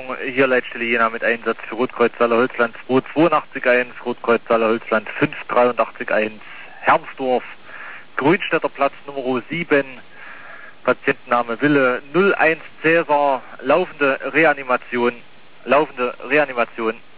Leitung hier Leitstelle Jena mit Einsatz für Rotkreuz Saale-Holzland 2881, Rotkreuz Saale-Holzland 5881, Hermsdorf, Grünstädter Platz Nummer 7, Patientenname Wille 01 Cäsar, laufende Reanimation